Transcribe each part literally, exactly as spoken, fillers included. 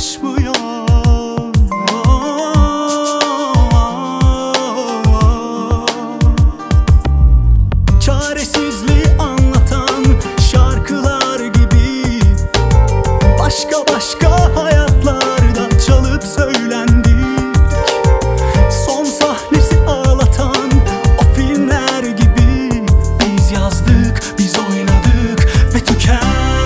barışmıyor. Çaresizliği anlatan şarkılar gibi başka başka hayatlarda çalıp söylendik. Son sahnesi ağlatan o filmler gibi biz yazdık, biz oynadık ve tükendik.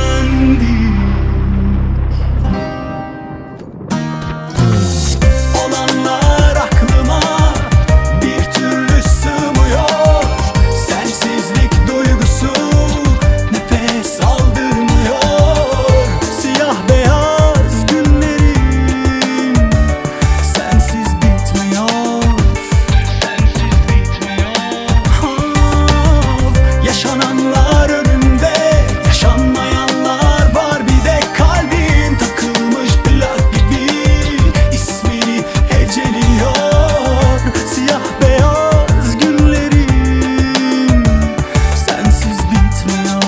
Olanlar aklıma bir türlü sığmıyor. Sensizlik duygusu nefes aldırmıyor. Siyah beyaz günlerim sensiz bitmiyor. Sensiz bitmiyor. Of, yaşananlar önümde, yaşanmayanlar var. Bir de kalbim takılmış plak gibi ismini heceliyor. Siyah beyaz günlerim sensiz bitmiyor.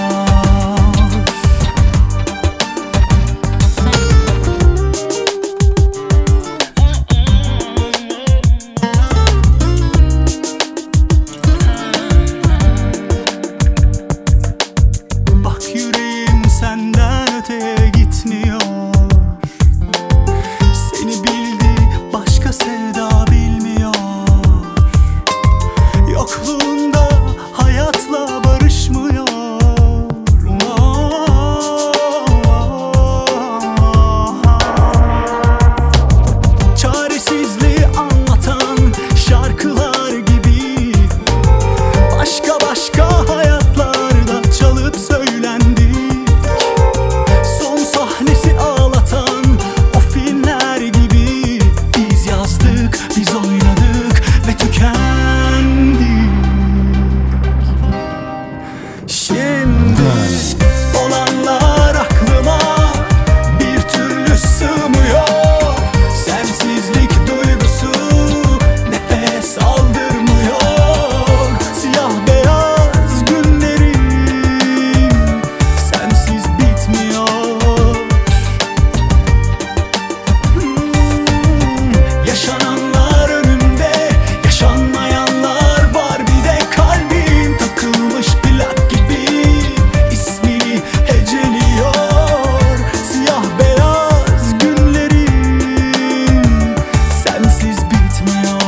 Bak yüreğim senden öteye gitmiyor. Seni bildi, başka sevda bilmiyor. Yokluğunda hayatla barışmıyor. Çaresizliği anlatan şarkılar gibi başka başka hayatlarda çalıp söylendik. Son sahnesi ağlatan o filmler gibi biz yazdık, biz oynadık ve tükendik. Şimdi olanlar aklıma bir türlü sığmıyor. Sensizlik duygusu nefes aldırmıyor. Siyah beyaz günlerim sensiz bitmiyor. Hmm, yaşananlar önümde, yaşanmayanlar var. Bir de kalbim takılmış plak gibi ismini heceliyor. Siyah beyaz günlerim sensiz bitmiyor.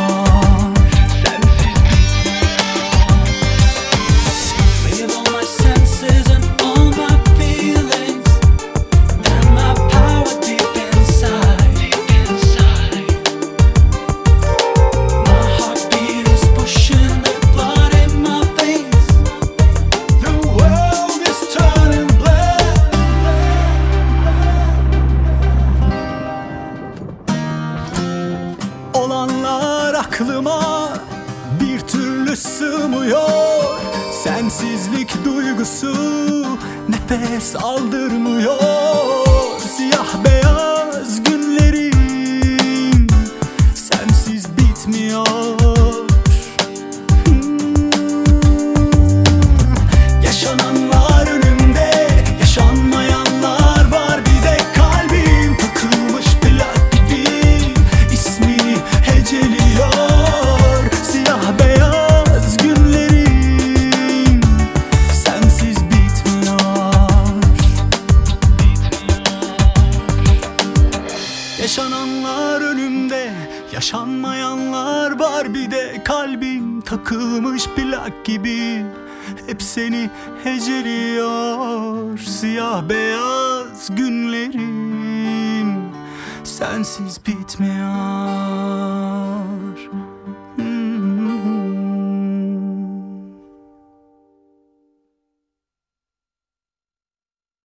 With all my senses and all my feelings and my power deep inside, deep inside. My heartbeat is pushing the blood in my veins. The world is turning black. Olanlar aklıma bir türlü sığmıyor. Sensizlik duygusu nefes aldırmıyor. Siyah beyaz günlerim sensiz bitmiyor. Hmm, yaşananlar önümde, yaşanmayanlar var. Bir de kalbim takılmış plak gibi ismini heceliyor. Siyah beyaz günlerim sensiz bitmiyor. Yaşananlar önümde, yaşanmayanlar var. Bir de kalbim takılmış plak gibi hep seni heceliyor. Siyah beyaz günlerim sensiz bitmiyor.